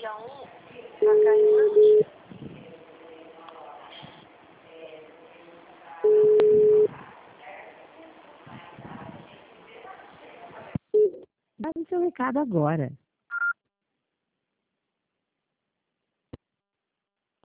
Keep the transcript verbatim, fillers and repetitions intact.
dia um, vai cair uma ficha. Dá o seu recado agora.